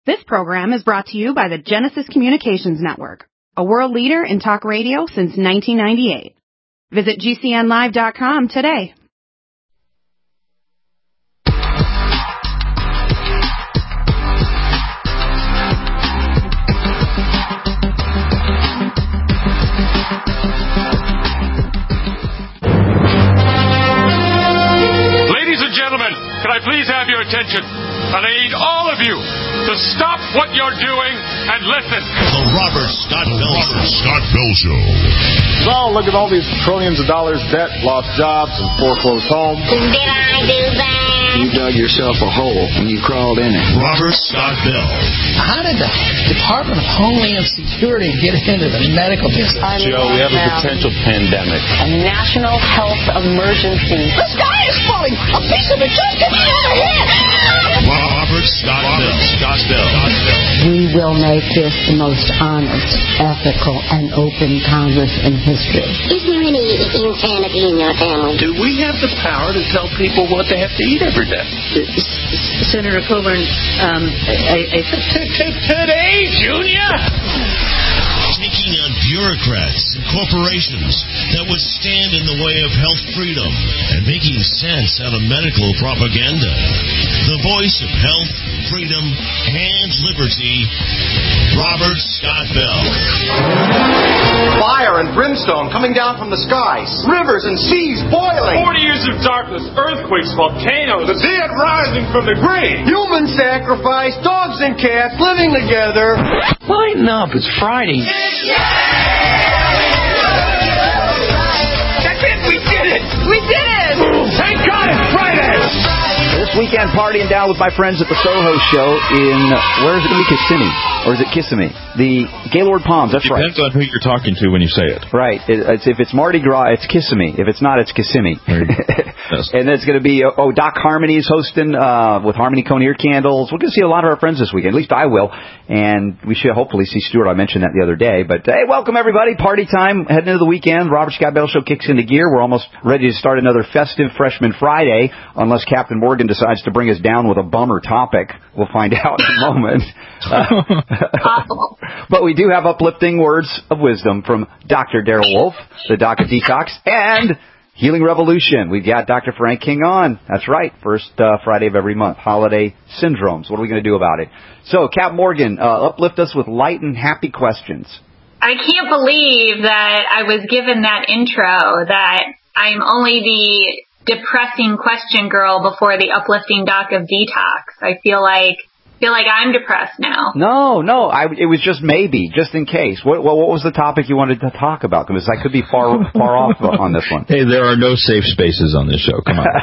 This program is brought to you by the Genesis Communications Network, a world leader in talk radio since 1998. Visit GCNlive.com today. Ladies and gentlemen, can I please have your attention? And I need all of you to stop what you're doing and listen. The Robert Scott Bell Show. So, look at all these trillions of dollars debt, lost jobs, and foreclosed homes. Did I do that? You dug yourself a hole and you crawled in it. Robert Scott Bell. How did the Department of Homeland Security get into the medical business? Joe, we have a potential pandemic. A national health emergency. The sky is falling! A piece of it just hit me over here! Robert Scott Bell. We will make this the most honest, ethical, and open Congress in history. Is there any insanity in your family? Do we have the power to tell people what they have to eat every day? Senator Coburn, Today, Junior! Taking on bureaucrats and corporations that would stand in the way of health freedom and making sense out of medical propaganda. The voice of health, freedom, and liberty, Robert Scott Bell. Fire and brimstone coming down from the skies. Rivers and seas boiling. 40 years of darkness, earthquakes, volcanoes. The dead rising from the grave. Human sacrifice, dogs and cats living together. Lighten up, it's Friday. That's it, we did it! We did it! Thank God it's Friday! This weekend, partying down with my friends at the Soho Show in, where is it going to be, Kissimmee? Or is it Kissimmee? The Gaylord Palms, that's right. Depends on who you're talking to when you say it. Right. If it's Mardi Gras, it's Kissimmee. If it's not, it's Kissimmee. Yes. And it's going to be, Doc Harmony is hosting with Harmony Cone Ear Candles. We're going to see a lot of our friends this weekend. At least I will. And we should hopefully see Stuart. I mentioned that the other day. But, hey, welcome, everybody. Party time heading into the weekend. Robert Scott Bell Show kicks into gear. We're almost ready to start another festive Freshman Friday, unless Captain Morgan decides to bring us down with a bummer topic. We'll find out in a moment. But we do have uplifting words of wisdom from Dr. Darrell Wolf, the Doc of Detox, and Healing Revolution. We've got Dr. Frank King on. That's right. First Friday of every month. Holiday syndromes. What are we going to do about it? So, Cap Morgan, uplift us with light and happy questions. I can't believe that I was given that intro, that I'm only the depressing question girl before the uplifting Doc of Detox. I feel like I'm depressed now. No. It was just maybe, just in case. What was the topic you wanted to talk about? Because I could be far off on this one. Hey, there are no safe spaces on this show. Come on.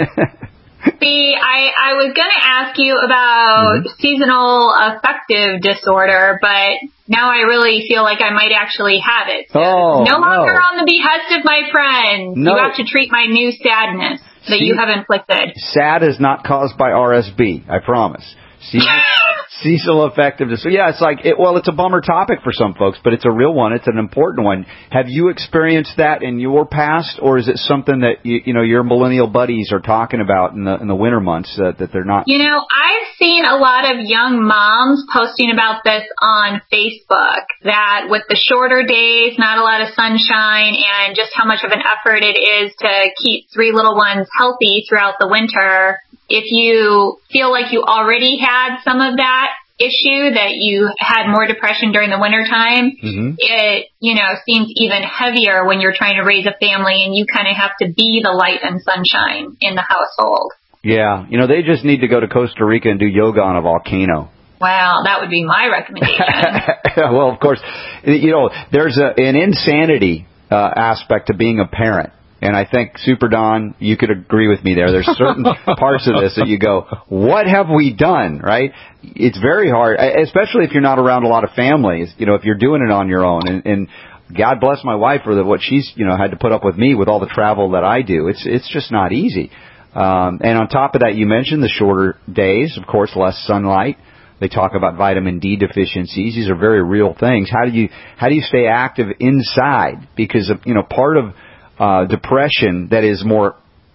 See, I was going to ask you about seasonal affective disorder, but now I really feel like I might actually have it. So no longer on the behest of my friends. No. You have to treat my new sadness that you have inflicted. Sad is not caused by RSV, I promise. Seasonal affective disorder. Yeah, it's like, it's a bummer topic for some folks, but it's a real one. It's an important one. Have you experienced that in your past, or is it something that your millennial buddies are talking about in the winter months that they're not? I've seen a lot of young moms posting about this on Facebook, that with the shorter days, not a lot of sunshine, and just how much of an effort it is to keep 3 little ones healthy throughout the winter. If you feel like you already had some of that issue, that you had more depression during the wintertime, it, seems even heavier when you're trying to raise a family and you kind of have to be the light and sunshine in the household. Yeah. They just need to go to Costa Rica and do yoga on a volcano. Wow, that would be my recommendation. Well, of course, there's an insanity aspect to being a parent. And I think, Super Don, you could agree with me there. There's certain parts of this that you go, what have we done, right? It's very hard, especially if you're not around a lot of families, if you're doing it on your own. And God bless my wife for what she's, had to put up with me with all the travel that I do. It's just not easy. And on top of that, you mentioned the shorter days, of course, less sunlight. They talk about vitamin D deficiencies. These are very real things. How do you stay active inside? Because, part of depression that is more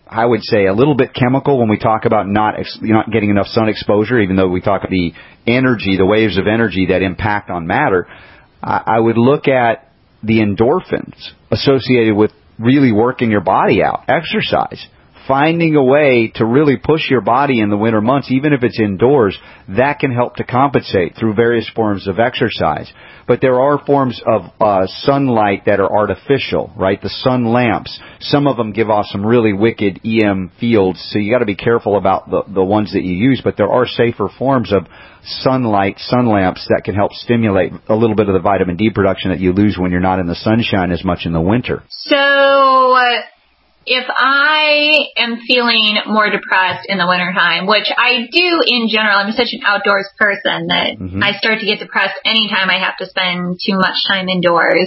I would say, a little bit chemical when we talk about not getting enough sun exposure, even though we talk about the energy, the waves of energy that impact on matter. I would look at the endorphins associated with really working your body out, exercise, finding a way to really push your body in the winter months, even if it's indoors. That can help to compensate through various forms of exercise. But there are forms of sunlight that are artificial, right? The sun lamps. Some of them give off some really wicked EM fields, so you got to be careful about the ones that you use. But there are safer forms of sunlight, sun lamps, that can help stimulate a little bit of the vitamin D production that you lose when you're not in the sunshine as much in the winter. So if I am feeling more depressed in the wintertime, which I do in general, I'm such an outdoors person that I start to get depressed anytime I have to spend too much time indoors.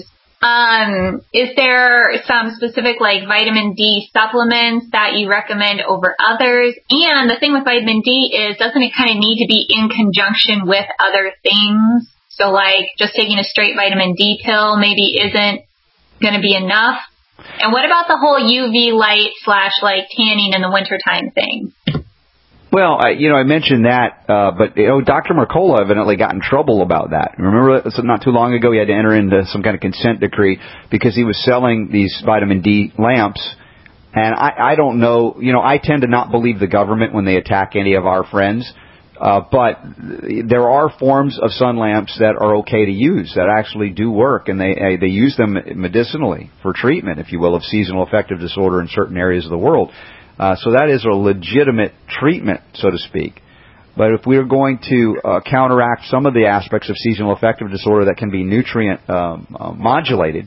Is there some specific like vitamin D supplements that you recommend over others? And the thing with vitamin D is, doesn't it kind of need to be in conjunction with other things? So like just taking a straight vitamin D pill maybe isn't going to be enough. And what about the whole UV light / like tanning in the wintertime thing? Well, I mentioned that, but Dr. Mercola evidently got in trouble about that. Remember, not too long ago, he had to enter into some kind of consent decree because he was selling these vitamin D lamps. And I don't know, I tend to not believe the government when they attack any of our friends. But there are forms of sun lamps that are okay to use, that actually do work, and they use them medicinally for treatment, if you will, of seasonal affective disorder in certain areas of the world. So that is a legitimate treatment, so to speak. But if we are going to counteract some of the aspects of seasonal affective disorder that can be nutrient modulated,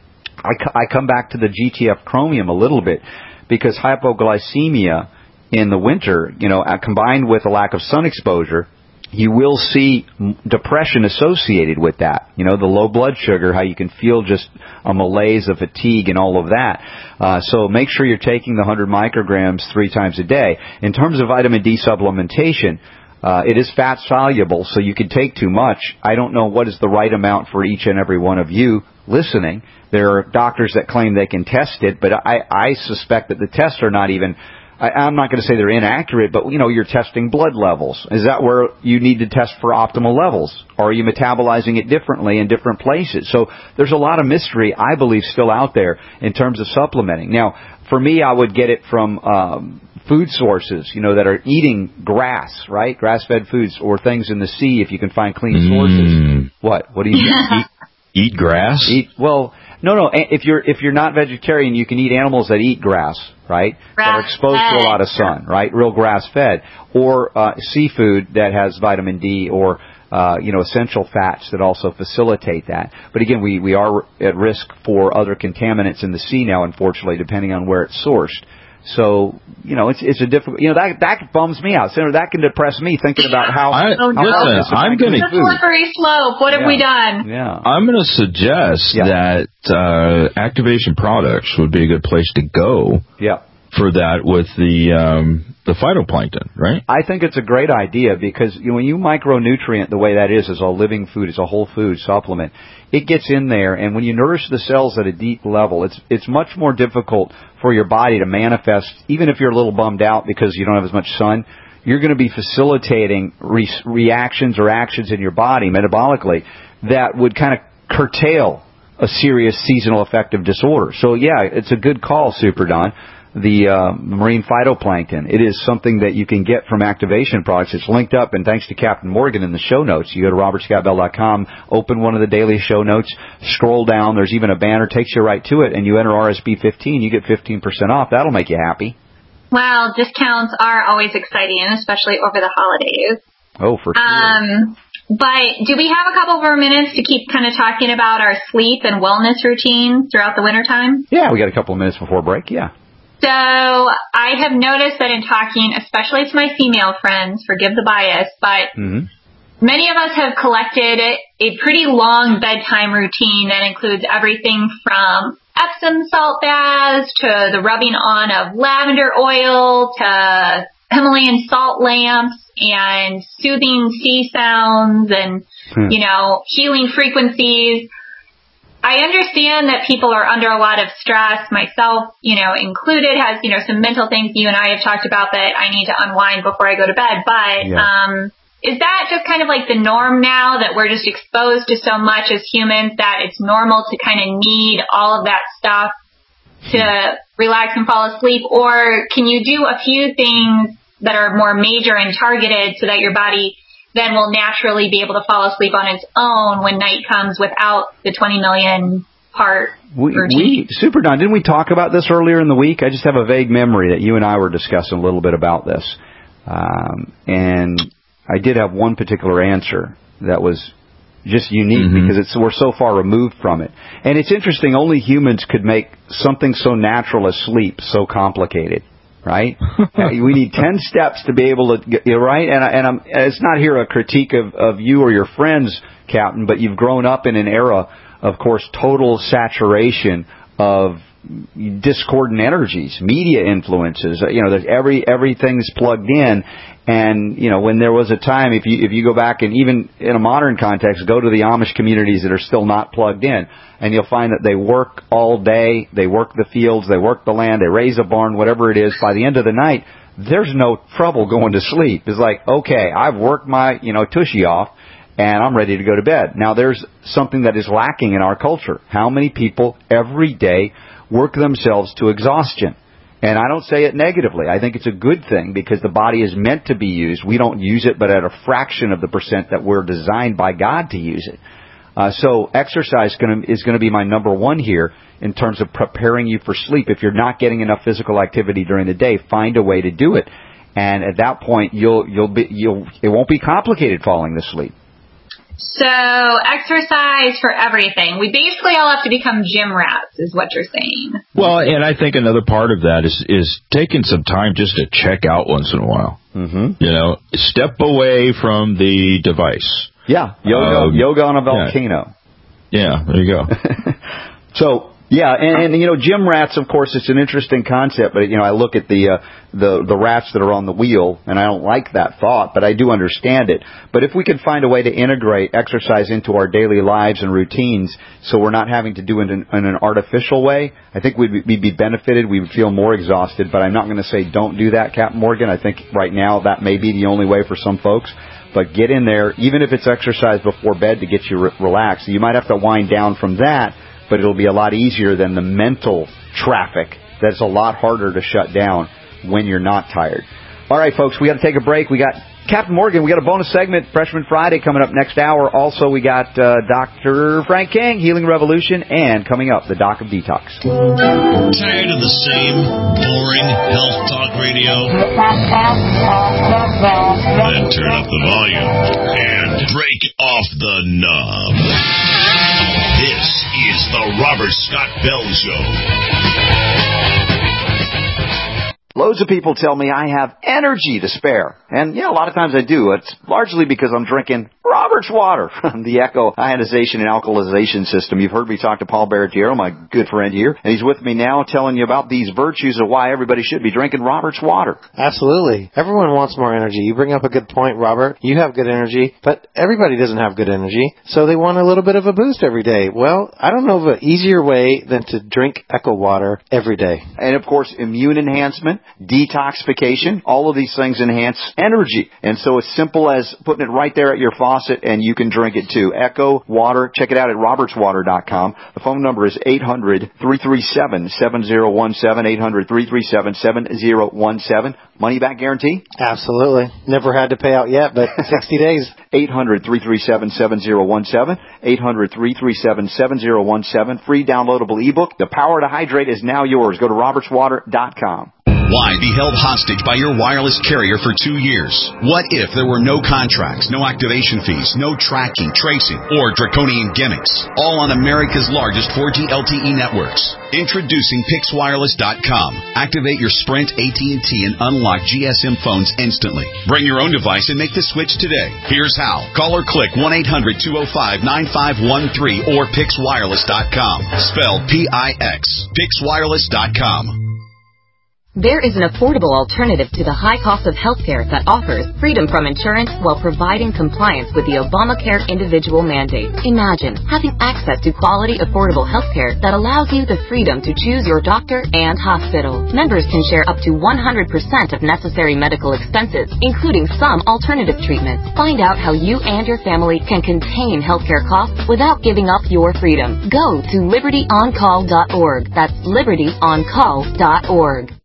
I come back to the GTF chromium a little bit, because hypoglycemia in the winter, combined with a lack of sun exposure, you will see depression associated with that. The low blood sugar, how you can feel just a malaise of fatigue and all of that. So make sure you're taking the 100 micrograms 3 times a day. In terms of vitamin D supplementation, it is fat soluble, so you can take too much. I don't know what is the right amount for each and every one of you listening. There are doctors that claim they can test it, but I suspect that the tests are not even... I'm not going to say they're inaccurate, but, you're testing blood levels. Is that where you need to test for optimal levels? Or are you metabolizing it differently in different places? So there's a lot of mystery, I believe, still out there in terms of supplementing. Now, for me, I would get it from food sources, that are eating grass, right? Grass-fed foods, or things in the sea if you can find clean sources. What? What do you think? Eat grass? No. If you're not vegetarian, you can eat animals that eat grass, right? That are exposed to a lot of sun, right? Real grass-fed, or seafood that has vitamin D, or essential fats that also facilitate that. But again, we are at risk for other contaminants in the sea now, unfortunately, depending on where it's sourced. So, it's a difficult, that bums me out. Senator, that can depress me thinking about how I'm going to... It's a slippery slope. What have we done? Yeah. I'm going to suggest that Activation Products would be a good place to go for that with the phytoplankton, right? I think it's a great idea because when you micronutrient the way that is a living food, it's a whole food supplement, it gets in there, and when you nourish the cells at a deep level, it's much more difficult for your body to manifest, even if you're a little bummed out because you don't have as much sun. You're going to be facilitating reactions or actions in your body metabolically that would kind of curtail a serious seasonal affective disorder. So, it's a good call, Super Don. The marine phytoplankton. It is something that you can get from Activation Products. It's linked up, and thanks to Captain Morgan in the show notes. You go to robertscottbell.com, open one of the daily show notes, scroll down. There's even a banner, takes you right to it, and you enter RSB15. You get 15% off. That'll make you happy. Well, discounts are always exciting, especially over the holidays. Oh, for sure. But do we have a couple more minutes to keep kind of talking about our sleep and wellness routines throughout the wintertime? Yeah, we got a couple of minutes before break, So I have noticed that in talking, especially to my female friends, forgive the bias, but many of us have collected a pretty long bedtime routine that includes everything from Epsom salt baths to the rubbing on of lavender oil to Himalayan salt lamps and soothing sea sounds and, healing frequencies. I understand that people are under a lot of stress, myself, included, has, some mental things you and I have talked about that I need to unwind before I go to bed. But is that just kind of like the norm now, that we're just exposed to so much as humans that it's normal to kind of need all of that stuff to relax and fall asleep? Or can you do a few things that are more major and targeted so that your body then will naturally be able to fall asleep on its own when night comes without the 20 million part routine? Super Don, didn't we talk about this earlier in the week? I just have a vague memory that you and I were discussing a little bit about this. And I did have one particular answer that was just unique because we're so far removed from it. And it's interesting, only humans could make something so natural as sleep so complicated. Right? We need 10 steps to be able to, right? And it's not here a critique of you or your friends, Captain, but you've grown up in an era, of course, total saturation of discordant energies, media influences. There's everything's plugged in. And, when there was a time, if you go back and even in a modern context, go to the Amish communities that are still not plugged in, and you'll find that they work all day, they work the fields, they work the land, they raise a barn, whatever it is. By the end of the night, there's no trouble going to sleep. It's like, okay, I've worked my, tushy off, and I'm ready to go to bed. Now, there's something that is lacking in our culture. How many people every day work themselves to exhaustion? And I don't say it negatively. I think it's a good thing because the body is meant to be used. We don't use it, but at a fraction of the percent that we're designed by God to use it. So exercise is going to be my number one here in terms of preparing you for sleep. If you're not getting enough physical activity during the day, find a way to do it. And at that point, it won't be complicated falling asleep. So exercise for everything. We basically all have to become gym rats, is what you're saying. Well, and I think another part of that is taking some time just to check out once in a while. Step away from the device. Yeah, yoga on a volcano. Yeah, there you go. So, yeah, and gym rats, of course, it's an interesting concept, but, I look at the rats that are on the wheel, and I don't like that thought, but I do understand it. But if we could find a way to integrate exercise into our daily lives and routines so we're not having to do it in an artificial way, I think we'd be benefited. We would feel more exhausted, but I'm not going to say don't do that, Captain Morgan. I think right now that may be the only way for some folks. But get in there, even if it's exercise before bed to get you relaxed. You might have to wind down from that, but it'll be a lot easier than the mental traffic that's a lot harder to shut down when you're not tired. All right, folks, we got to take a break. We got Captain Morgan. We got a bonus segment, Freshman Friday, coming up next hour. Also, we got Dr. Frank King, Healing Revolution, and coming up, the Doc of Detox. Tired of the same boring health talk radio? Then turn up the volume and break off the knob. This is the Robert Scott Bell Show. Loads of people tell me I have energy to spare. And, a lot of times I do. It's largely because I'm drinking Robert's water from the Echo ionization and alkalization system. You've heard me talk to Paul Barrett-Giero, my good friend here, and he's with me now telling you about these virtues of why everybody should be drinking Robert's water. Absolutely. Everyone wants more energy. You bring up a good point, Robert. You have good energy, but everybody doesn't have good energy, so they want a little bit of a boost every day. Well, I don't know of an easier way than to drink Echo water every day. And, of course, immune enhancement, detoxification, all of these things enhance energy. And so it's simple as putting it right there at your faucet, and you can drink it too. Echo Water. Check it out at robertswater.com. The phone number is 800-337-7017, 800-337-7017. Money back guarantee? Absolutely. Never had to pay out yet, but 60 days. 800-337-7017, 800-337-7017. Free downloadable ebook. The Power to Hydrate is now yours. Go to robertswater.com. Why be held hostage by your wireless carrier for 2 years? What if there were no contracts, no activation fees, no tracking, tracing, or draconian gimmicks? All on America's largest 4G LTE networks. Introducing PixWireless.com. Activate your Sprint, AT&T, and unlock GSM phones instantly. Bring your own device and make the switch today. Here's how. Call or click 1-800-205-9513 or PixWireless.com. Spelled P-I-X. PixWireless.com. There is an affordable alternative to the high cost of healthcare that offers freedom from insurance while providing compliance with the Obamacare individual mandate. Imagine having access to quality, affordable healthcare that allows you the freedom to choose your doctor and hospital. Members can share up to 100% of necessary medical expenses, including some alternative treatments. Find out how you and your family can contain healthcare costs without giving up your freedom. Go to libertyoncall.org. That's libertyoncall.org.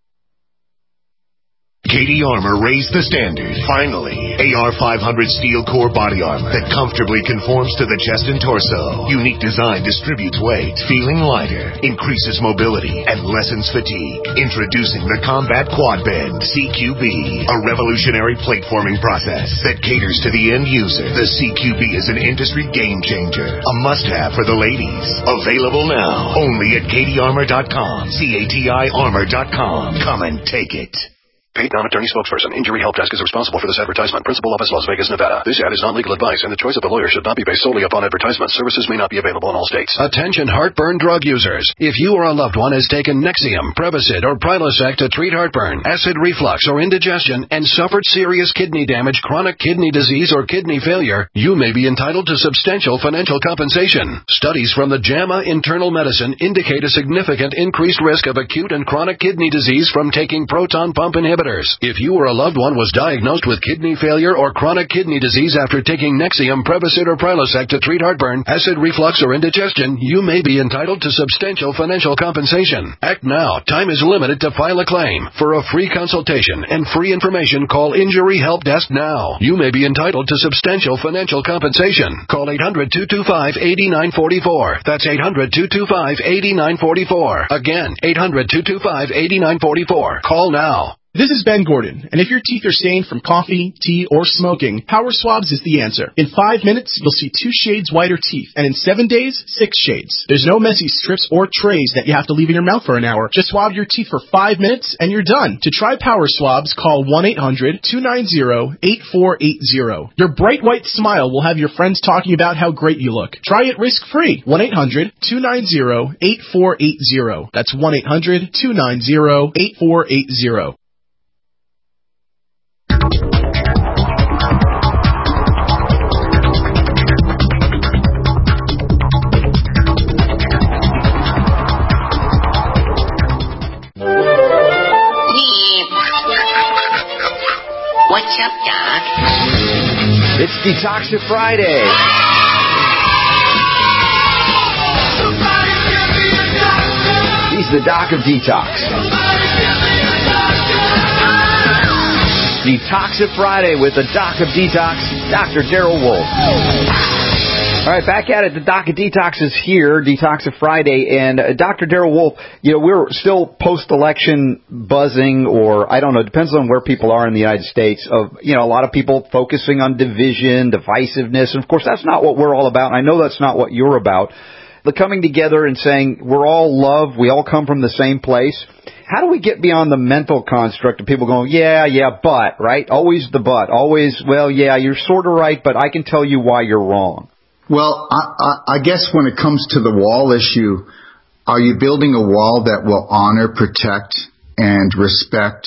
Katie Armor raised the standard. Finally, AR-500 steel core body armor that comfortably conforms to the chest and torso. Unique design distributes weight, feeling lighter, increases mobility, and lessens fatigue. Introducing the Combat Quad Bend CQB, a revolutionary plate forming process that caters to the end user. The CQB is an industry game changer, a must-have for the ladies. Available now, only at KatieArmor.com. CATIArmor.com. Come and take it. Paid non-attorney spokesperson. Injury Help Desk is responsible for this advertisement. Principal office, Las Vegas, Nevada. This ad is not legal advice, and the choice of a lawyer should not be based solely upon advertisement. Services may not be available in all states. Attention heartburn drug users. If you or a loved one has taken Nexium, Prevacid, or Prilosec to treat heartburn, acid reflux, or indigestion, and suffered serious kidney damage, chronic kidney disease, or kidney failure, you may be entitled to substantial financial compensation. Studies from the JAMA Internal Medicine indicate a significant increased risk of acute and chronic kidney disease from taking proton pump inhibitors. If you or a loved one was diagnosed with kidney failure or chronic kidney disease after taking Nexium, Prevacid, or Prilosec to treat heartburn, acid reflux, or indigestion, you may be entitled to substantial financial compensation. Act now. Time is limited to file a claim. For a free consultation and free information, call Injury Help Desk now. You may be entitled to substantial financial compensation. Call 800-225-8944. That's 800-225-8944. Again, 800-225-8944. Call now. This is Ben Gordon, and if your teeth are stained from coffee, tea, or smoking, Power Swabs is the answer. In 5 minutes, you'll see 2 shades whiter teeth, and in 7 days, 6 shades. There's no messy strips or trays that you have to leave in your mouth for an hour. Just swab your teeth for 5 minutes, and you're done. To try Power Swabs, call 1-800-290-8480. Your bright white smile will have your friends talking about how great you look. Try it risk-free. 1-800-290-8480. That's 1-800-290-8480. What's up, Doc? It's Detoxif Friday. He's the Doc of Detox. Detoxif Friday with the Doc of Detox, Dr. Daryl Wolf. All right, back at it. The Doc of Detox is here, Detoxif Friday, and Dr. Daryl Wolf, we're still post-election buzzing, or I don't know, depends on where people are in the United States, of, a lot of people focusing on division, divisiveness, and of course that's not what we're all about, and I know that's not what you're about. The coming together and saying we're all love, we all come from the same place. How do we get beyond the mental construct of people going, yeah, but, right? Always the but. Always, well, yeah, you're sort of right, but I can tell you why you're wrong. Well, I guess when it comes to the wall issue, are you building a wall that will honor, protect, and respect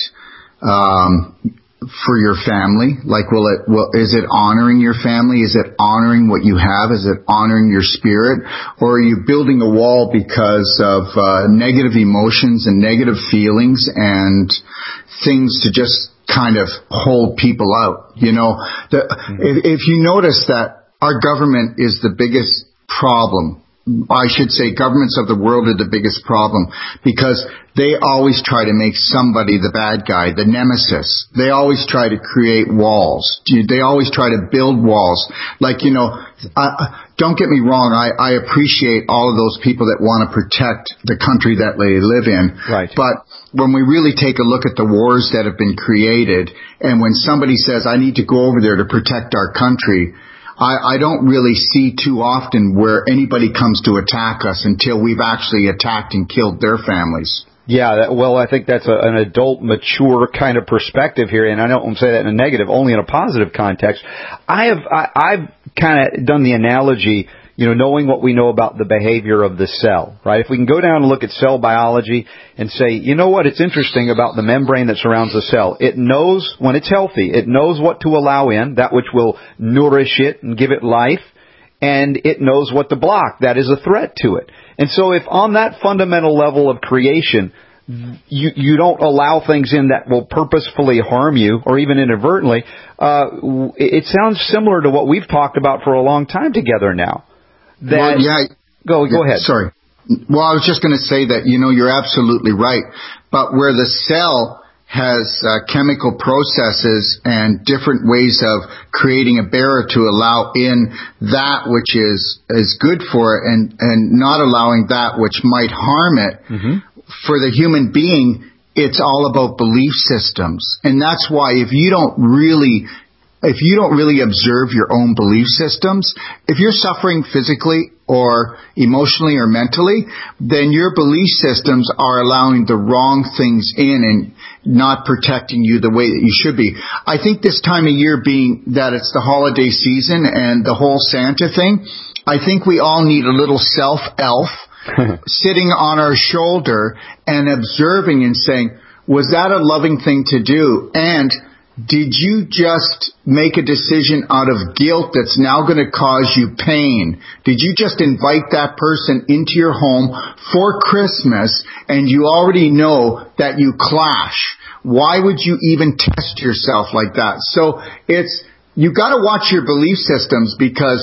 for your family? Like, is it honoring your family? Is it honoring what you have? Is it honoring your spirit? Or are you building a wall because of negative emotions and negative feelings and things to just kind of hold people out? If you notice that our government is the biggest problem. I should say governments of the world are the biggest problem because they always try to make somebody the bad guy, the nemesis. They always try to create walls. They always try to build walls. Like, don't get me wrong, I appreciate all of those people that want to protect the country that they live in. Right. But when we really take a look at the wars that have been created, and when somebody says, I need to go over there to protect our country, I don't really see too often where anybody comes to attack us until we've actually attacked and killed their families. Yeah, I think that's an adult, mature kind of perspective here, and I don't say that in a negative, only in a positive context. I've kind of done the analogy, knowing what we know about the behavior of the cell, right? If we can go down and look at cell biology and say, you know what, it's interesting about the membrane that surrounds the cell. It knows when it's healthy, it knows what to allow in, that which will nourish it and give it life, and it knows what to block, that is a threat to it. And so if on that fundamental level of creation, you don't allow things in that will purposefully harm you or even inadvertently, it sounds similar to what we've talked about for a long time together now. Go ahead. Sorry. Well, I was just going to say that, you're absolutely right. But where the cell has chemical processes and different ways of creating a barrier to allow in that which is good for it and not allowing that which might harm it, for the human being, it's all about belief systems. And that's why if you don't really observe your own belief systems, if you're suffering physically or emotionally or mentally, then your belief systems are allowing the wrong things in and not protecting you the way that you should be. I think this time of year, being that it's the holiday season and the whole Santa thing, I think we all need a little self-elf sitting on our shoulder and observing and saying, was that a loving thing to do? And did you just make a decision out of guilt that's now going to cause you pain? Did you just invite that person into your home for Christmas and you already know that you clash? Why would you even test yourself like that? So you got to watch your belief systems because,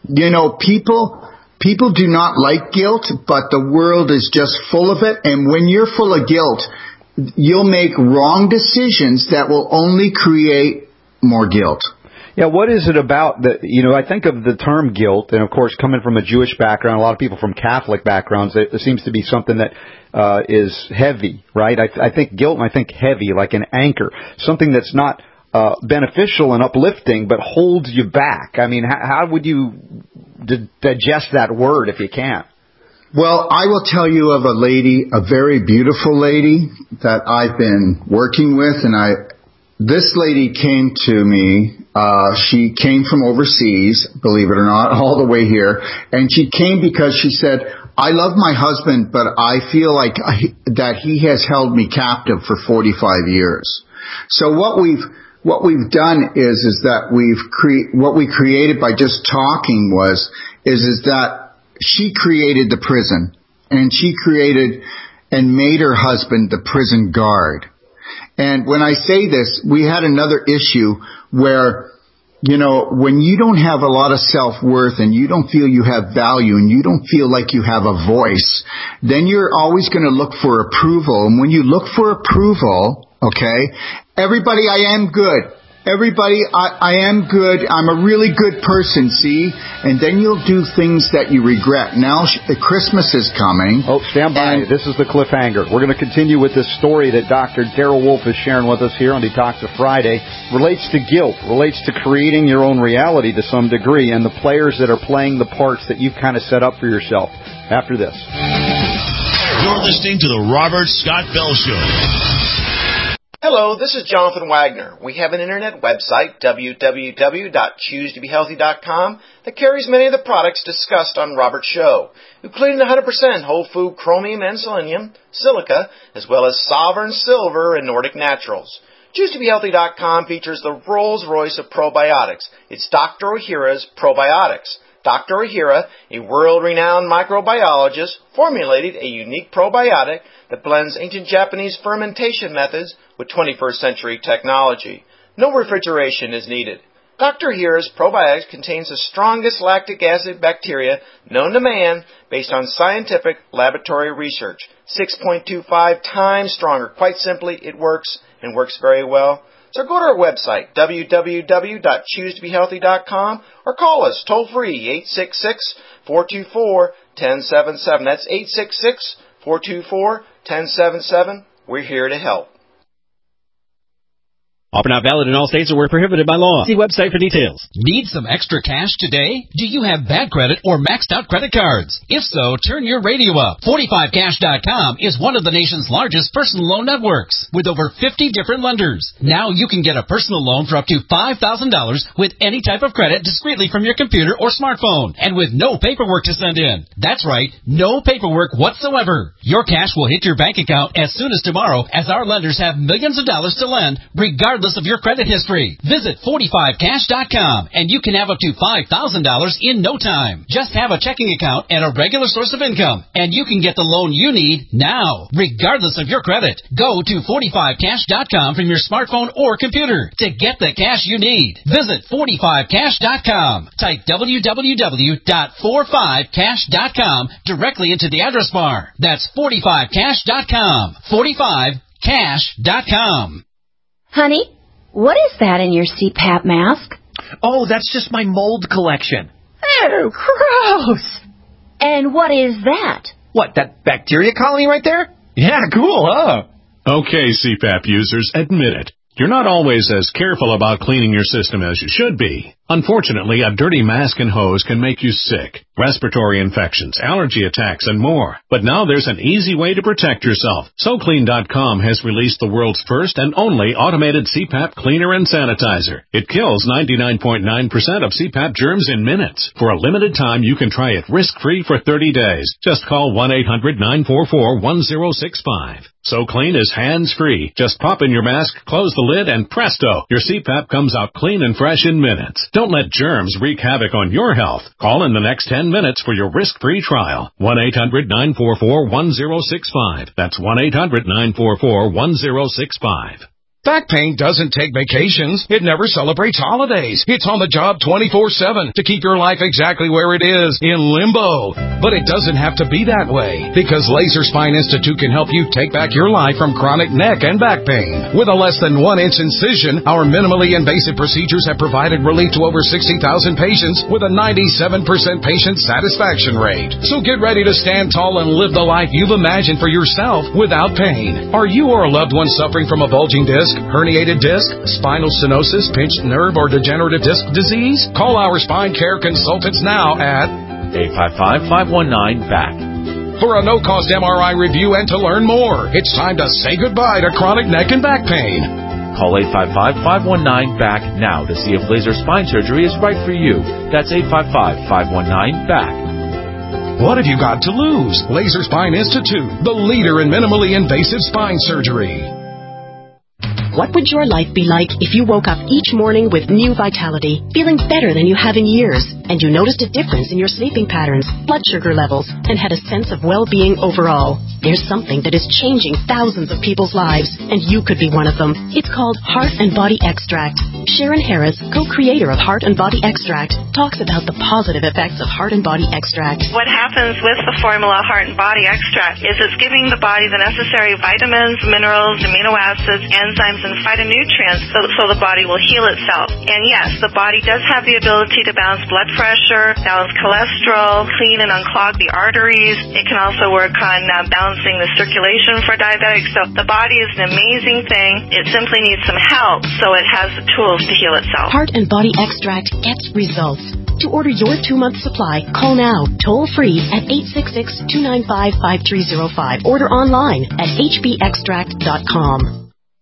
people do not like guilt, but the world is just full of it. And when you're full of guilt, you'll make wrong decisions that will only create more guilt. Yeah, what is it about that? I think of the term guilt, and of course, coming from a Jewish background, a lot of people from Catholic backgrounds, it seems to be something that is heavy, right? I think guilt, and I think heavy, like an anchor, something that's not beneficial and uplifting, but holds you back. I mean, how would you digest that word if you can't? Well, I will tell you of a lady, a very beautiful lady that I've been working with, and this lady came to me. She came from overseas, believe it or not, all the way here, and she came because she said, I love my husband, but I feel like that he has held me captive for 45 years. So what we've done is that what we created by just talking is that she created the prison, and she created and made her husband the prison guard. And when I say this, we had another issue where, when you don't have a lot of self-worth and you don't feel you have value and you don't feel like you have a voice, then you're always going to look for approval. And when you look for approval, okay, everybody, I am good. Everybody, I am good. I'm a really good person, see? And then you'll do things that you regret. Now Christmas is coming. Oh, stand by. This is the cliffhanger. We're going to continue with this story that Dr. Darrell Wolfe is sharing with us here on Detox Friday. Relates to guilt, relates to creating your own reality to some degree, and the players that are playing the parts that you've kind of set up for yourself. After this. You're listening to the Robert Scott Bell Show. Hello, this is Jonathan Wagner. We have an internet website, www.choosetobehealthy.com, that carries many of the products discussed on Robert's show, including 100% whole food chromium and selenium, silica, as well as Sovereign Silver and Nordic Naturals. ChooseToBeHealthy.com features the Rolls-Royce of probiotics. It's Dr. Ohhira's Probiotics. Dr. Ohhira, a world-renowned microbiologist, formulated a unique probiotic that blends ancient Japanese fermentation methods with 21st century technology. No refrigeration is needed. Dr. Ohhira's probiotics contains the strongest lactic acid bacteria known to man based on scientific laboratory research. 6.25 times stronger. Quite simply, it works and works very well. So go to our website, www.choosetobehealthy.com, or call us toll-free, 866-424-1077. That's 866-424-1077. We're here to help. Offer not valid in all states or where prohibited by law. See website for details. Need some extra cash today? Do you have bad credit or maxed out credit cards? If so, turn your radio up. 45cash.com is one of the nation's largest personal loan networks with over 50 different lenders. Now you can get a personal loan for up to $5,000 with any type of credit discreetly from your computer or smartphone and with no paperwork to send in. That's right, no paperwork whatsoever. Your cash will hit your bank account as soon as tomorrow, as our lenders have millions of dollars to lend regardless of your credit history. Visit 45cash.com and you can have up to $5,000 in no time. Just have a checking account and a regular source of income and you can get the loan you need now, regardless of your credit. Go to 45cash.com from your smartphone or computer to get the cash you need. Visit 45cash.com. Type www.45cash.com directly into the address bar. That's 45cash.com. 45cash.com. Honey, what is that in your CPAP mask? Oh, that's just my mold collection. Oh, gross. And what is that? What, that bacteria colony right there? Yeah, cool, huh? Okay, CPAP users, admit it. You're not always as careful about cleaning your system as you should be. Unfortunately, a dirty mask and hose can make you sick, respiratory infections, allergy attacks, and more. But now there's an easy way to protect yourself. SoClean.com has released the world's first and only automated CPAP cleaner and sanitizer. It kills 99.9% of CPAP germs in minutes. For a limited time, you can try it risk-free for 30 days. Just call 1-800-944-1065. SoClean is hands-free. Just pop in your mask, close the lid, and presto, your CPAP comes out clean and fresh in minutes. Don't let germs wreak havoc on your health. Call in the next 10 minutes for your risk-free trial. 1-800-944-1065. That's 1-800-944-1065. Back pain doesn't take vacations. It never celebrates holidays. It's on the job 24/7 to keep your life exactly where it is, in limbo. But it doesn't have to be that way, because Laser Spine Institute can help you take back your life from chronic neck and back pain. With a less than 1-inch incision, our minimally invasive procedures have provided relief to over 60,000 patients with a 97% patient satisfaction rate. So get ready to stand tall and live the life you've imagined for yourself without pain. Are you or a loved one suffering from a bulging disc, herniated disc, spinal stenosis, pinched nerve, or degenerative disc disease? Call our spine care consultants now at 855-519-BACK. For a no-cost MRI review and to learn more. It's time to say goodbye to chronic neck and back pain. Call 855-519-BACK now to see if laser spine surgery is right for you. That's 855-519-BACK. What have you got to lose? Laser Spine Institute, the leader in minimally invasive spine surgery. What would your life be like if you woke up each morning with new vitality, feeling better than you have in years, and you noticed a difference in your sleeping patterns, blood sugar levels, and had a sense of well-being overall? There's something that is changing thousands of people's lives, and you could be one of them. It's called Heart and Body Extract. Sharon Harris, co-creator of Heart and Body Extract, talks about the positive effects of Heart and Body Extract. What happens with the formula Heart and Body Extract is it's giving the body the necessary vitamins, minerals, amino acids, enzymes, and phytonutrients so the body will heal itself. And yes, the body does have the ability to balance blood pressure, balance cholesterol, clean and unclog the arteries. It can also work on balancing the circulation for diabetics. So the body is an amazing thing. It simply needs some help so it has the tools to heal itself. Heart and Body Extract gets results. To order your 2-month supply, call now, toll free at 866-295-5305. Order online at hbextract.com.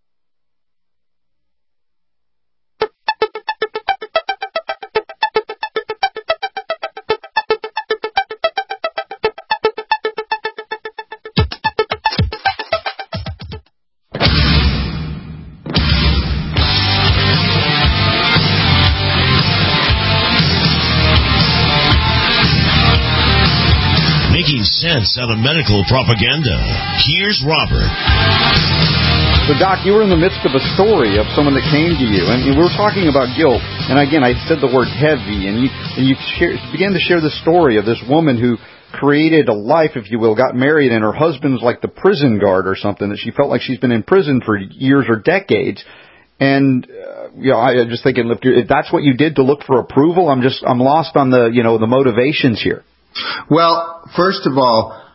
Sense out of medical propaganda. Here's Robert. So, Doc, you were in the midst of a story of someone that came to you, and we were talking about guilt. And again, I said the word heavy, and you began to share the story of this woman who created a life, if you will, got married, and her husband's like the prison guard or something, that she felt like she's been in prison for years or decades. And I just thinking, if that's what you did to look for approval, I'm lost on the the motivations here. Well, first of all,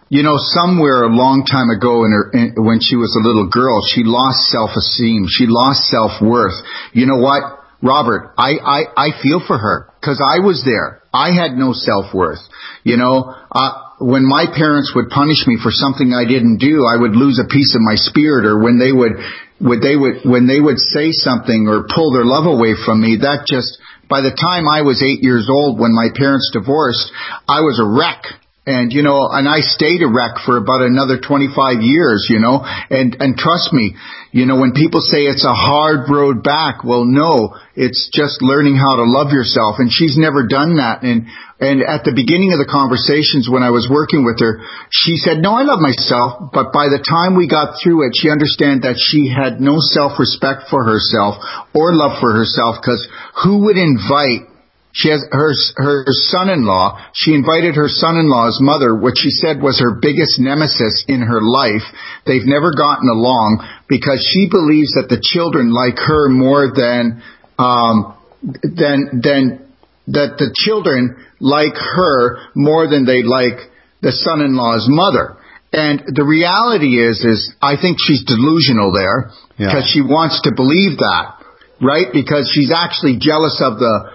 somewhere a long time ago when she was a little girl, she lost self-esteem. She lost self-worth. You know what, Robert? I feel for her because I was there. I had no self-worth. When my parents would punish me for something I didn't do, I would lose a piece of my spirit, or when they would say something or pull their love away from me, that just, by the time I was 8 years old when my parents divorced, I was a wreck. And, and I stayed a wreck for about another 25 years, and trust me, when people say it's a hard road back, well, no, it's just learning how to love yourself. And she's never done that. And at the beginning of the conversations when I was working with her, she said, no, I love myself. But by the time we got through it, she understood that she had no self-respect for herself or love for herself, because who would invite, she has her son-in-law, she invited her son-in-law's mother, which she said was her biggest nemesis in her life. They've never gotten along because she believes that the children like her more than that the children like her more than they like the son-in-law's mother. And the reality is I think she's delusional there, because she wants to believe that, right? Because she's actually jealous of the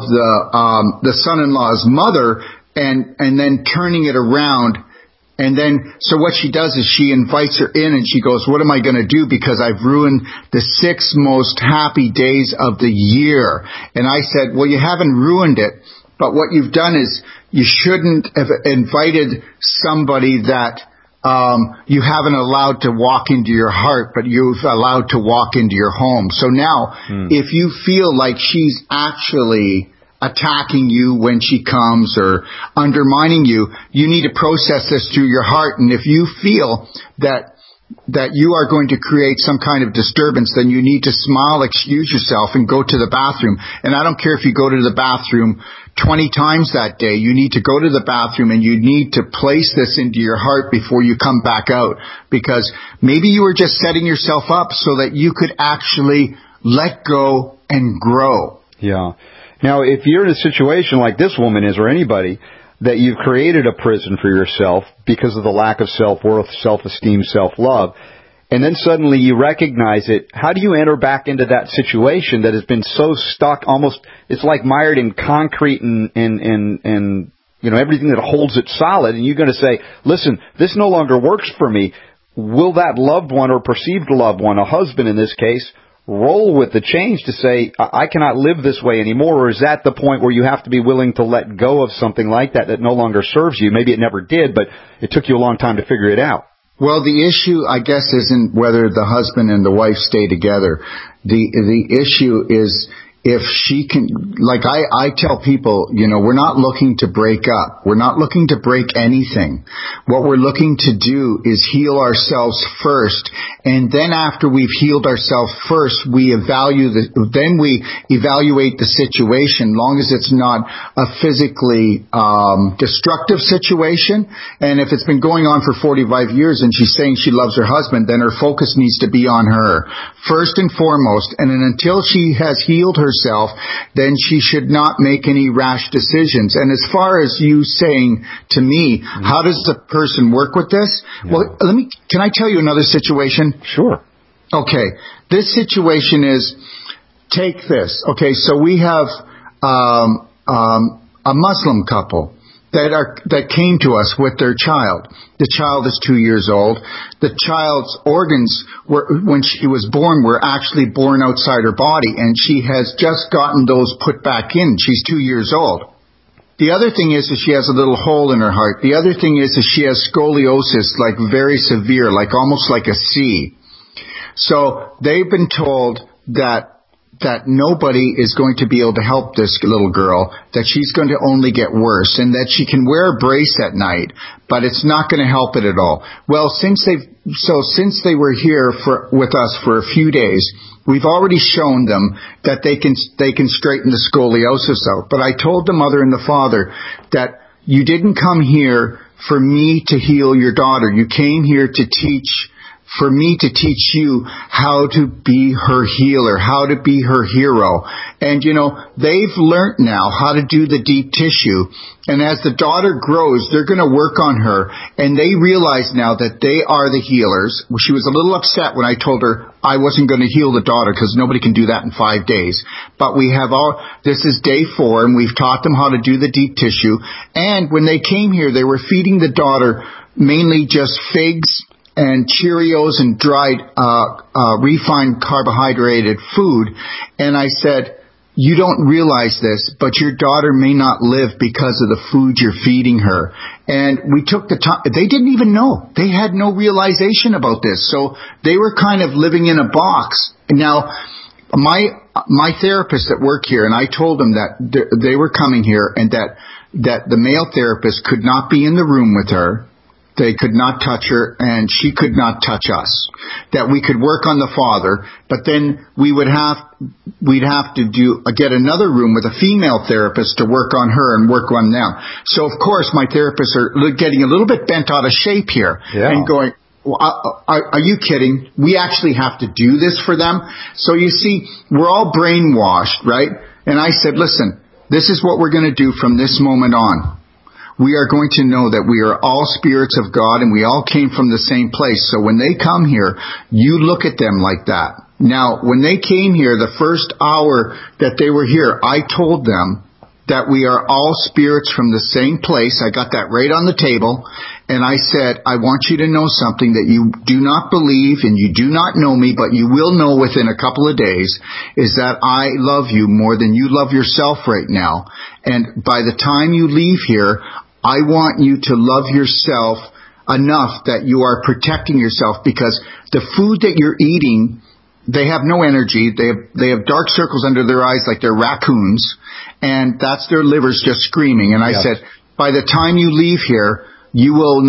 son-in-law's mother, and then turning it around. And then, so what she does is she invites her in and she goes, what am I going to do? Because I've ruined the 6 most happy days of the year. And I said, well, you haven't ruined it, but what you've done is you shouldn't have invited somebody that you haven't allowed to walk into your heart, but you've allowed to walk into your home. So now, if you feel like she's actually attacking you when she comes or undermining you, you need to process this through your heart. And if you feel that you are going to create some kind of disturbance, then you need to smile, excuse yourself, and go to the bathroom. And I don't care if you go to the bathroom 20 times that day. You need to go to the bathroom and you need to place this into your heart before you come back out, because maybe you were just setting yourself up so that you could actually let go and grow. Yeah. Now, if you're in a situation like this woman is, or anybody, that you've created a prison for yourself because of the lack of self-worth, self-esteem, self-love, and then suddenly you recognize it, how do you enter back into that situation that has been so stuck, almost, it's like mired in concrete and everything that holds it solid, and you're going to say, listen, this no longer works for me. Will that loved one or perceived loved one, a husband in this case, roll with the change to say, I cannot live this way anymore? Or is that the point where you have to be willing to let go of something like that no longer serves you? Maybe it never did, but it took you a long time to figure it out. Well, the issue, I guess, isn't whether the husband and the wife stay together. The issue is if she can, like I tell people, we're not looking to break up. We're not looking to break anything. What we're looking to do is heal ourselves first. And then after we've healed ourselves first, we evaluate the situation, long as it's not a physically destructive situation. And if it's been going on for 45 years and she's saying she loves her husband, then her focus needs to be on her first and foremost. And then until she has healed herself, then she should not make any rash decisions. And as far as you saying to me, how does the person work with this? Well, can I tell you another situation? Sure. Okay. This situation is, take this. Okay, so we have a Muslim couple that came to us with their child. The child is 2 years old. The child's organs, when she was born, were actually born outside her body, and she has just gotten those put back in. She's 2 years old. The other thing is she has a little hole in her heart. The other thing is she has scoliosis, like very severe, like almost like a C. So they've been told that nobody is going to be able to help this little girl, that she's going to only get worse, and that she can wear a brace at night, but it's not going to help it at all. Well, since they were here with us for a few days, we've already shown them that they can straighten the scoliosis out. But I told the mother and the father that you didn't come here for me to heal your daughter. You came here to teach for me to teach you how to be her healer, how to be her hero. And, they've learned now how to do the deep tissue. And as the daughter grows, they're going to work on her. And they realize now that they are the healers. She was a little upset when I told her I wasn't going to heal the daughter because nobody can do that in 5 days. But this is day 4, and we've taught them how to do the deep tissue. And when they came here, they were feeding the daughter mainly just figs and Cheerios and dried, refined carbohydrated food. And I said, you don't realize this, but your daughter may not live because of the food you're feeding her. And we took the time. They didn't even know. They had no realization about this. So they were kind of living in a box. Now, my therapists that work here, and I told them that they were coming here and that the male therapist could not be in the room with her. They could not touch her, and she could not touch us. That we could work on the father, but then we'd have to get another room with a female therapist to work on her and work on them. So, of course, my therapists are getting a little bit bent out of shape here and going, are you kidding? We actually have to do this for them? So, you see, we're all brainwashed, right? And I said, listen, this is what we're going to do from this moment on. We are going to know that we are all spirits of God and we all came from the same place. So when they come here, you look at them like that. Now, when they came here, the first hour that they were here, I told them that we are all spirits from the same place. I got that right on the table. And I said, I want you to know something that you do not believe and you do not know me, but you will know within a couple of days, is that I love you more than you love yourself right now. And by the time you leave here, I want you to love yourself enough that you are protecting yourself, because the food that you're eating, they have no energy. They have dark circles under their eyes like they're raccoons, and that's their livers just screaming. And I said, by the time you leave here, you will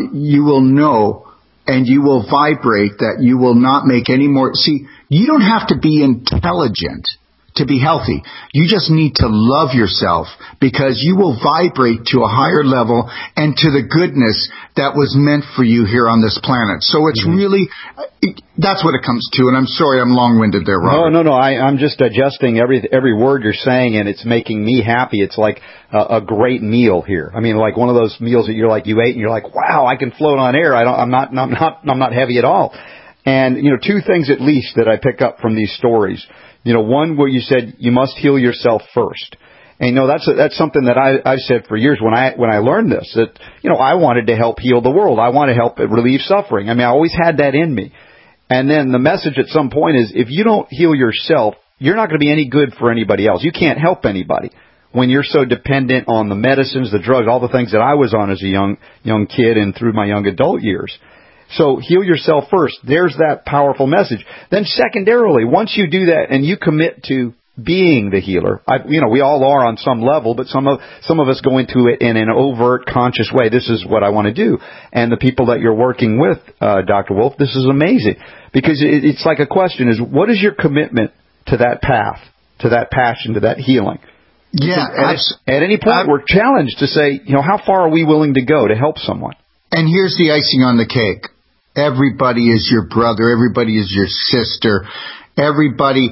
know and you will vibrate that you will not make any more. See, you don't have to be intelligent to be healthy. You just need to love yourself, because you will vibrate to a higher level and to the goodness that was meant for you here on this planet. So it's really, that's what it comes to. And I'm sorry I'm long-winded there, Robert. No. I'm just digesting every word you're saying, and it's making me happy. It's like a great meal here. I mean, like one of those meals that you ate and you're like, wow, I can float on air. I'm not heavy at all. And, 2 things at least that I pick up from these stories. One where you said you must heal yourself first. And, that's something that I've said for years when I learned this, that, I wanted to help heal the world. I want to help relieve suffering. I mean, I always had that in me. And then the message at some point is, if you don't heal yourself, you're not going to be any good for anybody else. You can't help anybody when you're so dependent on the medicines, the drugs, all the things that I was on as a young kid and through my young adult years. So heal yourself first. There's that powerful message. Then secondarily, once you do that and you commit to being the healer, we all are on some level, but some of us go into it in an overt, conscious way. This is what I want to do. And the people that you're working with, Dr. Wolf, this is amazing, because it's like a question is, what is your commitment to that path, to that passion, to that healing? Yeah. At any point, we're challenged to say, how far are we willing to go to help someone? And here's the icing on the cake. Everybody is your brother. Everybody is your sister. Everybody,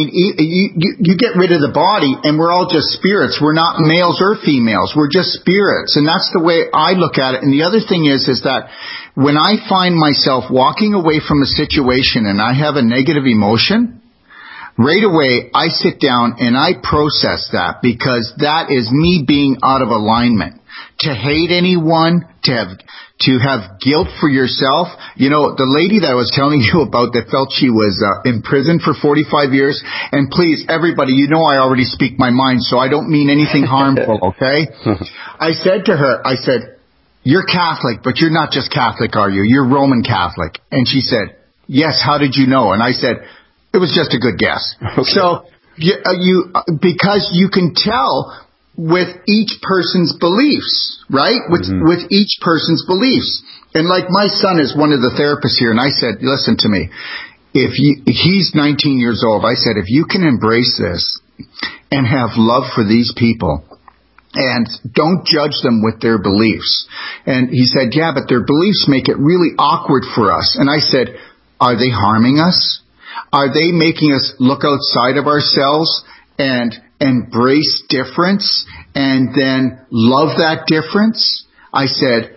you get rid of the body and we're all just spirits. We're not males or females. We're just spirits. And that's the way I look at it. And the other thing is that when I find myself walking away from a situation and I have a negative emotion, right away I sit down and I process that, because that is me being out of alignment. To hate anyone, to have guilt for yourself. The lady that I was telling you about that felt she was in prison for 45 years, and please, everybody, I already speak my mind, so I don't mean anything harmful, okay? I said to her, you're Catholic, but you're not just Catholic, are you? You're Roman Catholic. And she said, yes, how did you know? And I said, it was just a good guess. Okay. So, because you can tell with each person's beliefs, right? With each person's beliefs. And like my son is one of the therapists here, and I said, listen to me. He's 19 years old. I said, if you can embrace this and have love for these people, And don't judge them with their beliefs. And he said, yeah, but their beliefs make it really awkward for us. And I said, are they harming us? Are they making us look outside of ourselves and embrace difference and then love that difference? I said,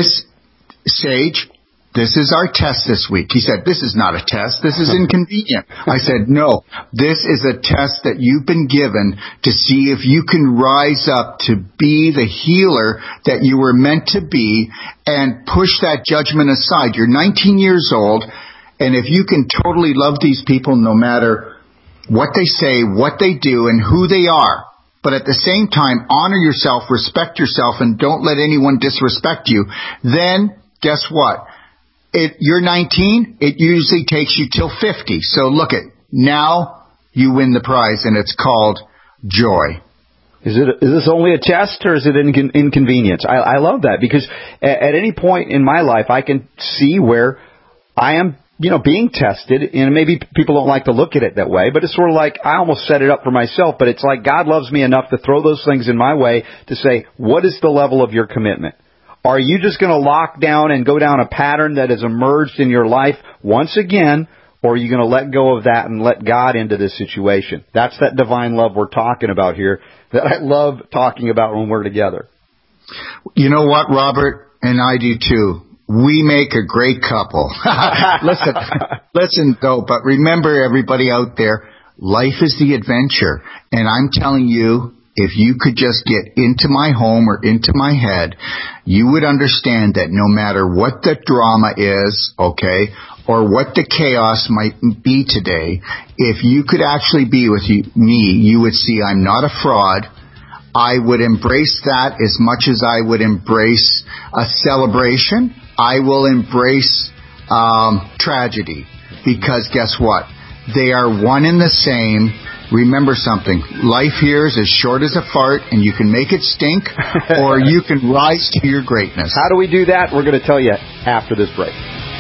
Sage, this is our test this week. He said, this is not a test. This is inconvenient. I said, no, this is a test that you've been given to see if you can rise up to be the healer that you were meant to be and push that judgment aside. You're 19 years old, and if you can totally love these people no matter what they say, what they do, and who they are, but at the same time, honor yourself, respect yourself, and don't let anyone disrespect you, then guess what? You're 19, it usually takes you till 50. So look now you win the prize, and it's called joy. Is this only a test, or is it inconvenience? I love that, because at any point in my life, I can see where I am, being tested, and maybe people don't like to look at it that way, but it's sort of like I almost set it up for myself, but it's like God loves me enough to throw those things in my way to say, what is the level of your commitment? Are you just going to lock down and go down a pattern that has emerged in your life once again, or are you going to let go of that and let God into this situation? That's that divine love we're talking about here that I love talking about when we're together. You know what, Robert? And I do too. We make a great couple. Listen though, but remember, everybody out there, life is the adventure. And I'm telling you, if you could just get into my home or into my head, you would understand that no matter what the drama is, okay, or what the chaos might be today, if you could actually be with me, you would see I'm not a fraud. I would embrace that as much as I would embrace a celebration. I will embrace tragedy, because guess what? They are one and the same. Remember something. Life here is as short as a fart, and you can make it stink, or you can rise to your greatness. How do we do that? We're going to tell you after this break.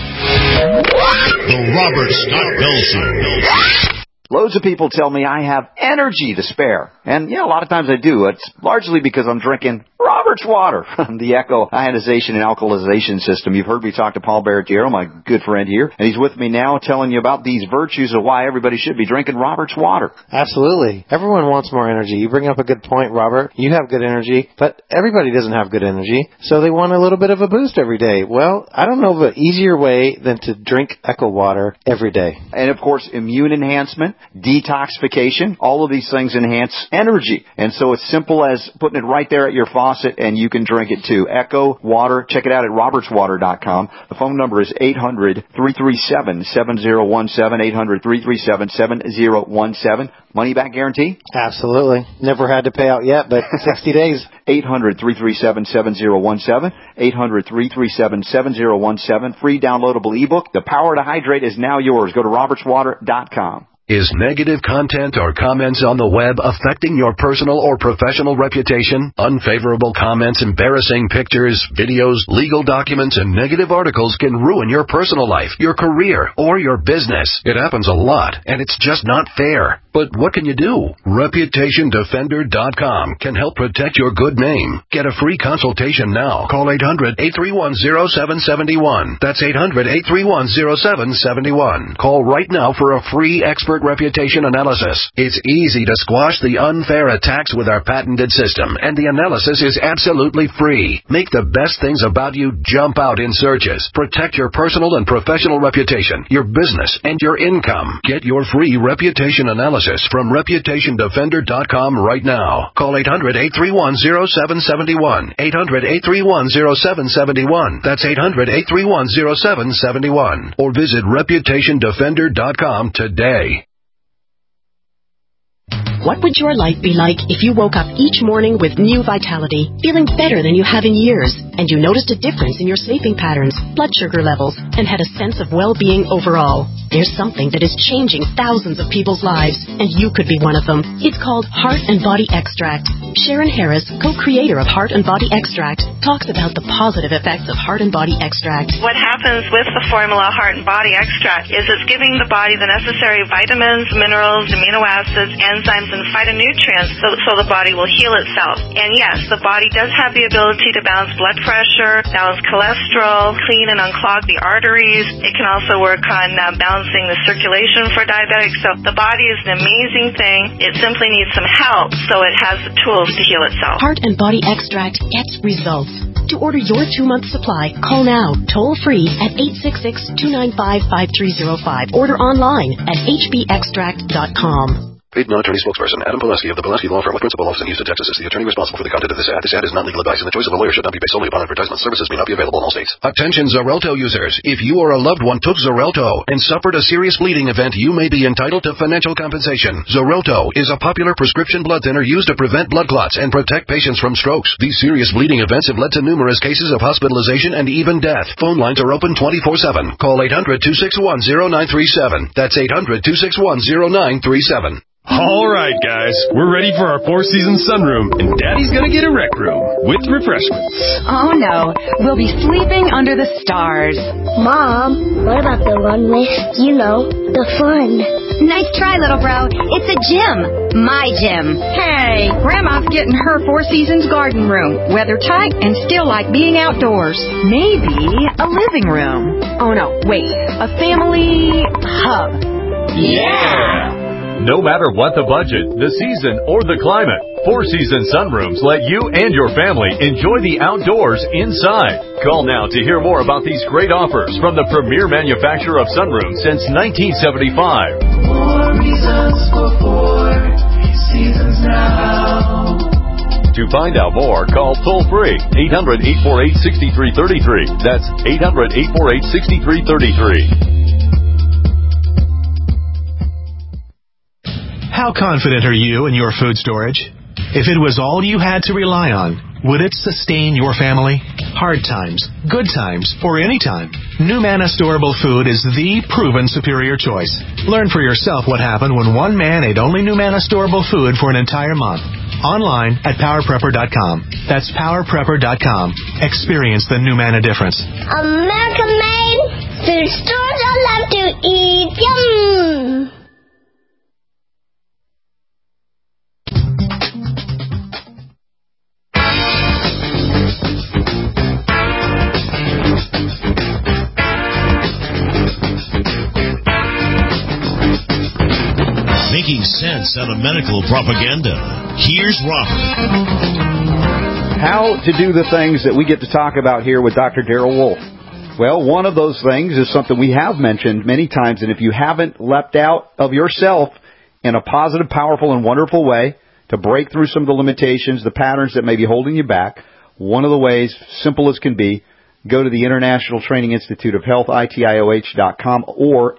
The Robert Scott Bell Show. Loads of people tell me I have energy to spare. And, a lot of times I do. It's largely because I'm drinking Robert's water from the Echo ionization and alkalization system. You've heard me talk to Paul Barrett-Guerrero, my good friend here, and he's with me now telling you about these virtues of why everybody should be drinking Robert's water. Absolutely. Everyone wants more energy. You bring up a good point, Robert. You have good energy, but everybody doesn't have good energy, so they want a little bit of a boost every day. Well, I don't know of an easier way than to drink Echo water every day. And, of course, immune enhancement, detoxification, all of these things enhance energy. And so it's simple as putting it right there at your faucet, and you can drink it too. Echo Water. Check it out at robertswater.com. The phone number is 800-337-7017, 800-337-7017. Money back guarantee? Absolutely. Never had to pay out yet, but 60 days. 800-337-7017, 800-337-7017. Free downloadable ebook. The Power to Hydrate is now yours. Go to robertswater.com. Is negative content or comments on the web affecting your personal or professional reputation? Unfavorable comments, embarrassing pictures, videos, legal documents, and negative articles can ruin your personal life, your career, or your business. It happens a lot, and it's just not fair. But what can you do? ReputationDefender.com can help protect your good name. Get a free consultation now. Call 800-831-0771. That's 800-831-0771. Call right now for a free expert reputation analysis. It's easy to squash the unfair attacks with our patented system, and the analysis is absolutely free. Make the best things about you jump out in searches. Protect your personal and professional reputation, your business, and your income. Get your free reputation analysis from ReputationDefender.com right now. Call 800-831-0771. 800-831-0771. That's 800-831-0771. Or visit ReputationDefender.com today. What would your life be like if you woke up each morning with new vitality, feeling better than you have in years, and you noticed a difference in your sleeping patterns, blood sugar levels, and had a sense of well-being overall? There's something that is changing thousands of people's lives, and you could be one of them. It's called Heart and Body Extract. Sharon Harris, co-creator of Heart and Body Extract, talks about the positive effects of Heart and Body Extract. What happens with the formula Heart and Body Extract is it's giving the body the necessary vitamins, minerals, amino acids, enzymes, and phytonutrients so the body will heal itself. And yes, the body does have the ability to balance blood pressure, balance cholesterol, clean and unclog the arteries. It can also work on balancing the circulation for diabetics. So the body is an amazing thing. It simply needs some help so it has the tools to heal itself. Heart and Body Extract gets results. To order your 2-month supply, call now, toll-free at 866-295-5305. Order online at hbextract.com. Paid non-attorney spokesperson Adam Pileski of the Pileski Law Firm with principal office in Houston, Texas is the attorney responsible for the content of this ad. This ad is not legal advice, and the choice of a lawyer should not be based solely upon advertisement. Services may not be available in all states. Attention Xarelto users. If you or a loved one took Xarelto and suffered a serious bleeding event, you may be entitled to financial compensation. Xarelto is a popular prescription blood thinner used to prevent blood clots and protect patients from strokes. These serious bleeding events have led to numerous cases of hospitalization and even death. Phone lines are open 24/7. Call 800-261-0937. That's 800-261-0937. All right, guys, we're ready for our 4-season sunroom, and Daddy's gonna get a rec room with refreshments. Oh no, we'll be sleeping under the stars. Mom, what about the one with, the fun? Nice try, little bro. It's a gym. My gym. Hey, Grandma's getting her 4 Seasons garden room, weather tight and still like being outdoors. Maybe a living room. Oh no, wait, a family hub. Yeah! No matter what the budget, the season, or the climate, 4-season sunrooms let you and your family enjoy the outdoors inside. Call now to hear more about these great offers from the premier manufacturer of sunrooms since 1975. 4 reasons for 4 seasons now. To find out more, call toll-free 800-848-6333. That's 800-848-6333. How confident are you in your food storage? If it was all you had to rely on, would it sustain your family? Hard times, good times, or any time, NuManna Storable Food is the proven superior choice. Learn for yourself what happened when one man ate only NuManna Storable Food for an entire month. Online at PowerPrepper.com. That's PowerPrepper.com. Experience the NuManna difference. American made food stores I love to eat. Yum! Making sense out of medical propaganda. Here's Robert. How to do the things that we get to talk about here with Dr. Darrell Wolfe. Well, one of those things is something we have mentioned many times, and if you haven't leapt out of yourself in a positive, powerful, and wonderful way to break through some of the limitations, the patterns that may be holding you back, one of the ways, simple as can be, go to the International Training Institute of Health, ITIOH.com, or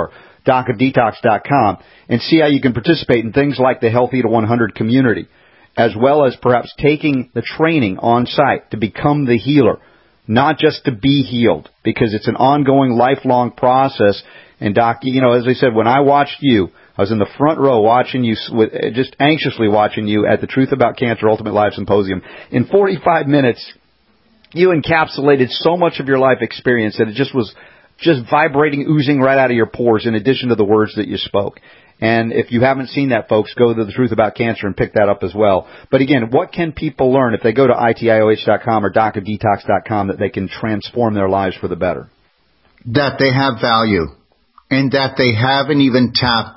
DocaDetox.com, and see how you can participate in things like the Healthy to 100 community, as well as perhaps taking the training on site to become the healer, not just to be healed, because it's an ongoing, lifelong process. And Doc, as I said, when I watched you, I was in the front row watching you, just anxiously watching you at the Truth About Cancer Ultimate Live Symposium. In 45 minutes, you encapsulated so much of your life experience that it just was vibrating, oozing right out of your pores, in addition to the words that you spoke. And if you haven't seen that, folks, go to The Truth About Cancer and pick that up as well. But again, what can people learn if they go to ITIOH.com or DocaDetox.com that they can transform their lives for the better? That they have value, and that they haven't even tapped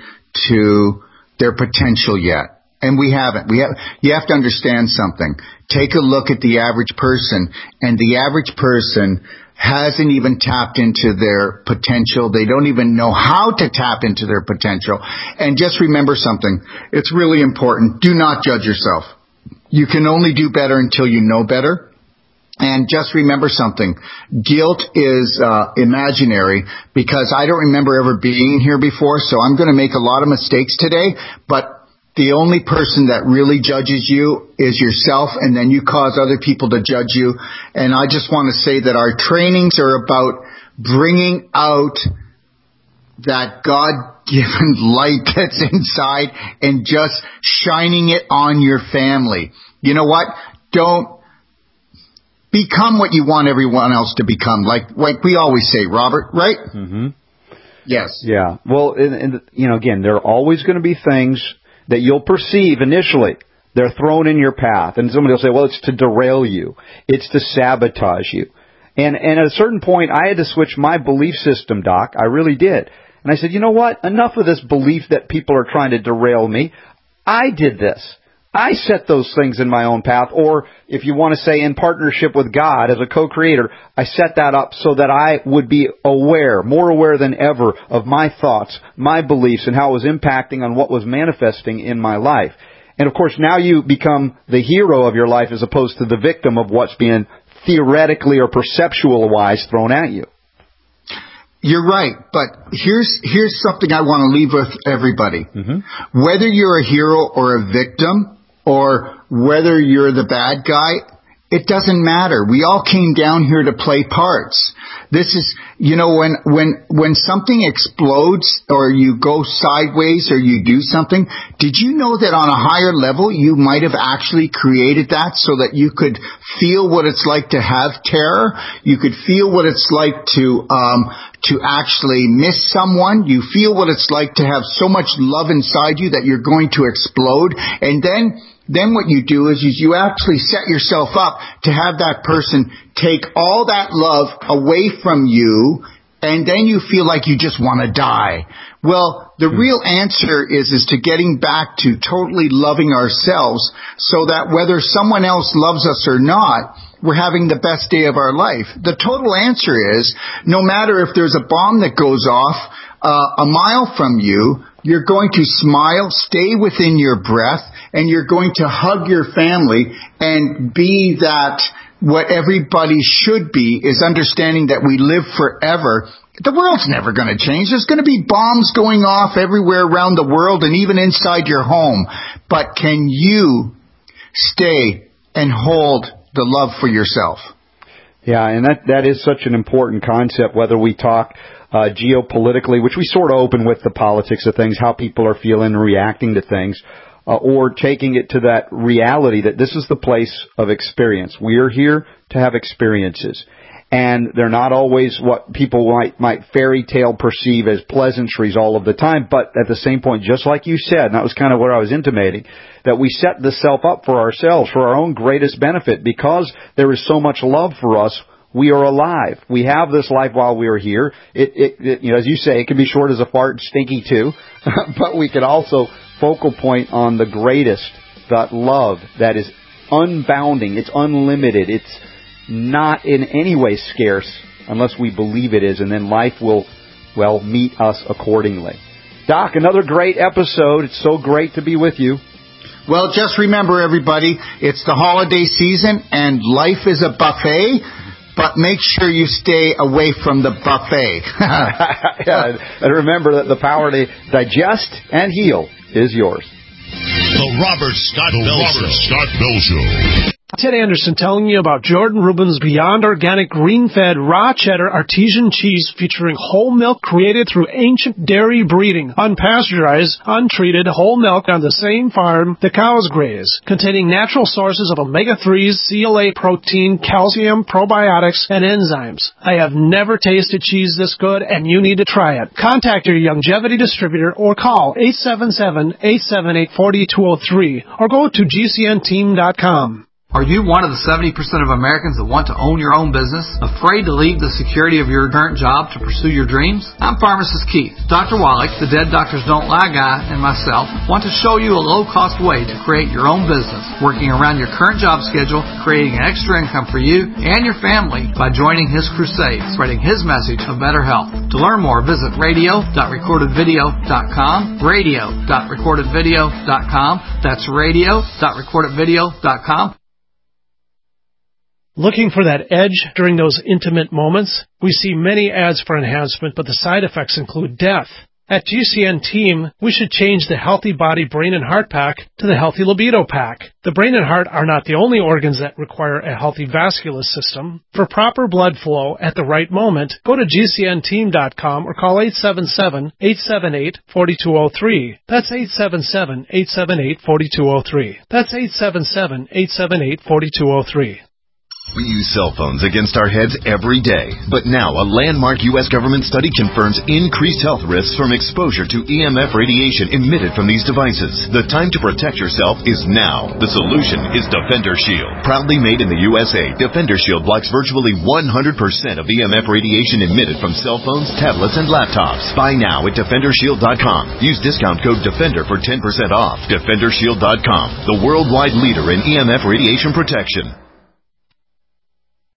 into their potential yet. And we haven't. You have to understand something. Take a look at the average person, and the average person hasn't even tapped into their potential. They don't even know how to tap into their potential. And just remember something. It's really important. Do not judge yourself. You can only do better until you know better. And just remember something. Guilt is imaginary, because I don't remember ever being here before, so I'm going to make a lot of mistakes today, but the only person that really judges you is yourself, and then you cause other people to judge you. And I just want to say that our trainings are about bringing out that God-given light that's inside and just shining it on your family. You know what? Don't become what you want everyone else to become, like we always say, Robert, right? Mm-hmm. Yes. Yeah. Well, and again, there are always going to be things that you'll perceive initially. They're thrown in your path. And somebody will say, well, it's to derail you. It's to sabotage you. And at a certain point, I had to switch my belief system, Doc. I really did. And I said, you know what? Enough of this belief that people are trying to derail me. I did this. I set those things in my own path, or if you want to say in partnership with God as a co-creator, I set that up so that I would be aware, more aware than ever, of my thoughts, my beliefs, and how it was impacting on what was manifesting in my life. And of course, now you become the hero of your life as opposed to the victim of what's being theoretically or perceptual-wise thrown at you. You're right, but here's something I want to leave with everybody. Mm-hmm. Whether you're a hero or a victim, or whether you're the bad guy, it doesn't matter. We all came down here to play parts. This is, when something explodes or you go sideways or you do something, did you know that on a higher level you might have actually created that so that you could feel what it's like to have terror? You could feel what it's like to actually miss someone. You feel what it's like to have so much love inside you that you're going to explode. And then what you do is you actually set yourself up to have that person take all that love away from you, and then you feel like you just want to die. Well, the real answer is to getting back to totally loving ourselves so that whether someone else loves us or not, we're having the best day of our life. The total answer is, no matter if there's a bomb that goes off a mile from you, you're going to smile, stay within your breath, and you're going to hug your family and be that what everybody should be, is understanding that we live forever. The world's never going to change. There's going to be bombs going off everywhere around the world and even inside your home. But can you stay and hold the love for yourself? Yeah, and that is such an important concept, whether we talk geopolitically, which we sort of open with the politics of things, how people are feeling and reacting to things, or taking it to that reality that this is the place of experience. We are here to have experiences. And they're not always what people might fairy tale perceive as pleasantries all of the time, but at the same point, just like you said, and that was kind of what I was intimating, that we set the self up for ourselves, for our own greatest benefit, because there is so much love for us. We are alive. We have this life while we are here. It as you say, it can be short as a fart, stinky too, but we can also focal point on the greatest, that love that is unbounding, it's unlimited, it's not in any way scarce unless we believe it is, and then life will, meet us accordingly. Doc, another great episode. It's so great to be with you. Well, just remember, everybody, it's the holiday season, and life is a buffet, but make sure you stay away from the buffet. Yeah, and remember that the power to digest and heal is yours. The Robert Scott Bell Show. Ted Anderson telling you about Jordan Rubin's Beyond Organic Green-Fed Raw Cheddar Artesian Cheese featuring whole milk created through ancient dairy breeding, unpasteurized, untreated whole milk on the same farm the cows graze, containing natural sources of omega-3s, CLA protein, calcium, probiotics, and enzymes. I have never tasted cheese this good, and you need to try it. Contact your Longevity distributor or call 877-878-4203 or go to gcnteam.com. Are you one of the 70% of Americans that want to own your own business? Afraid to leave the security of your current job to pursue your dreams? I'm Pharmacist Keith. Dr. Wallach, the Dead Doctors Don't Lie guy, and myself want to show you a low-cost way to create your own business, working around your current job schedule, creating an extra income for you and your family by joining his crusade, spreading his message of better health. To learn more, visit radio.recordedvideo.com, radio.recordedvideo.com. That's radio.recordedvideo.com. Looking for that edge during those intimate moments? We see many ads for enhancement, but the side effects include death. At GCN Team, we should change the Healthy Body, Brain, and Heart Pack to the Healthy Libido Pack. The brain and heart are not the only organs that require a healthy vascular system. For proper blood flow at the right moment, go to GCNteam.com or call 877-878-4203. That's 877-878-4203. That's 877-878-4203. We use cell phones against our heads every day. But now a landmark U.S. government study confirms increased health risks from exposure to EMF radiation emitted from these devices. The time to protect yourself is now. The solution is Defender Shield. Proudly made in the USA, Defender Shield blocks virtually 100% of EMF radiation emitted from cell phones, tablets, and laptops. Buy now at DefenderShield.com. Use discount code DEFENDER for 10% off. DefenderShield.com, the worldwide leader in EMF radiation protection.